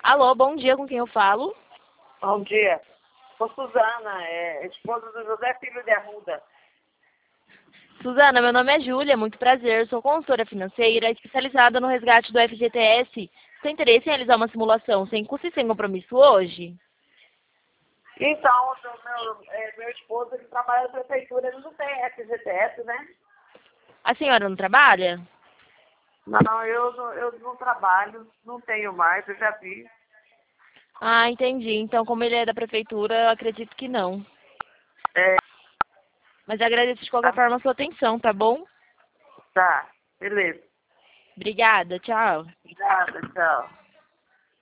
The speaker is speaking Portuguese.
Alô, bom dia, com quem eu falo? Bom dia. Sou Suzana, esposa do José Filho de Arruda. Suzana, meu nome é Júlia, muito prazer. Sou consultora financeira especializada no resgate do FGTS. Você tem interesse em realizar uma simulação sem custo e sem compromisso hoje? Então, meu esposo, ele trabalha na prefeitura, ele não tem FGTS, né? A senhora não trabalha? Não, eu não trabalho, não tenho mais, eu já vi. Ah, entendi. Então, como ele é da prefeitura, eu acredito que não. É, Mas agradeço de qualquer tá, forma a sua atenção, tá bom? tá, beleza. Obrigada, tchau. Obrigada, tchau.